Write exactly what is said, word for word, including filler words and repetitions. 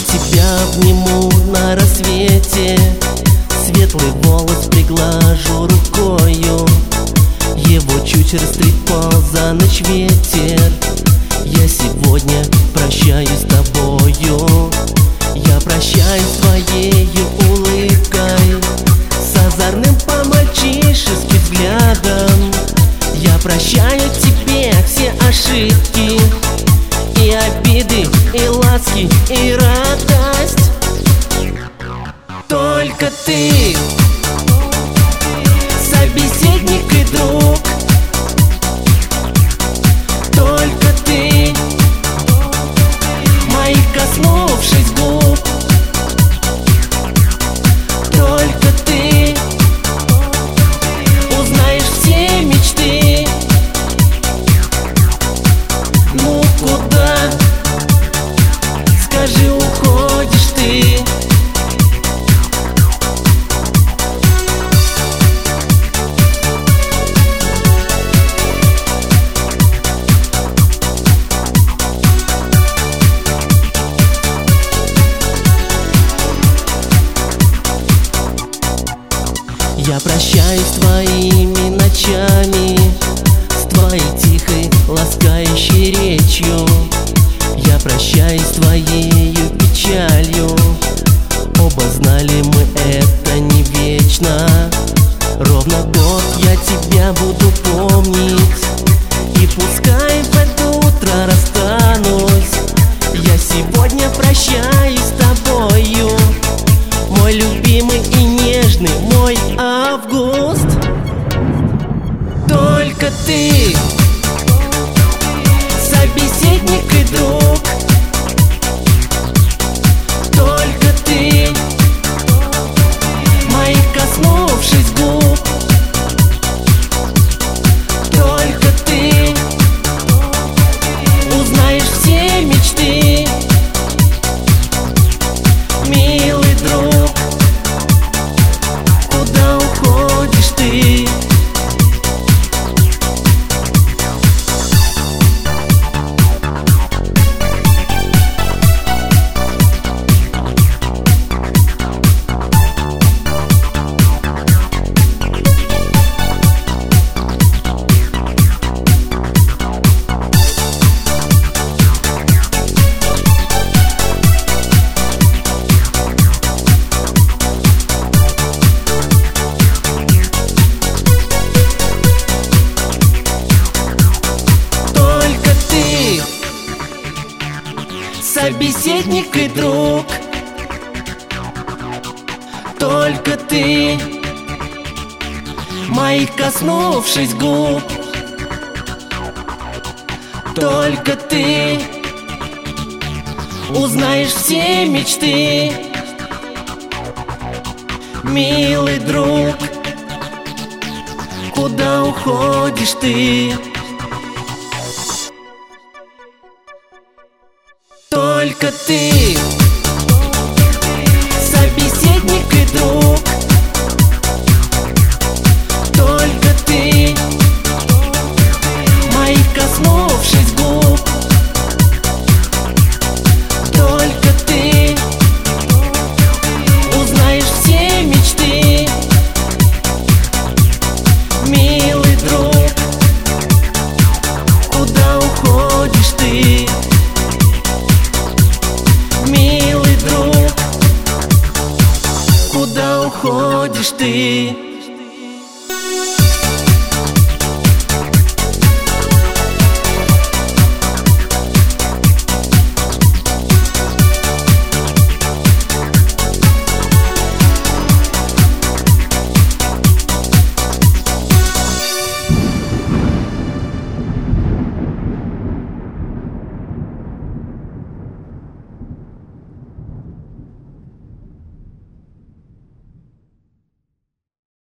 тебя обниму на рассвете, светлый волос приглажу рукою, его чуть растрепал за ночь ветер. Я сегодня прощаюсь с тобою, я прощаюсь с твоею улыбкой, с озорным по-мальчишески взглядом. Я прощаю тебе все ошибки, и обиды, и ласки, и радость. Только ты, собеседник и друг. Только ты, моих коснувшись губ. Только ты узнаешь все мечты. Ну куда, скажи, уходишь ты? Я прощаюсь с твоими ночами, с твоей тихой, ласкающей речью. Я прощаюсь с твоею печалью. Оба знали мы, это не вечно. Ровно год я тебя буду помнить, и пускай в это утро расстанусь, я сегодня прощаюсь с тобою, мой любимый и нежный, мой август. Только ты, собеседник и друг. Только ты, моих коснувшись губ. Только ты узнаешь все мечты. Милый друг, куда уходишь ты? Собеседник и друг. Только ты, моих коснувшись губ. Только ты узнаешь все мечты. Милый друг, куда уходишь ты? Только ты, собеседник и друг.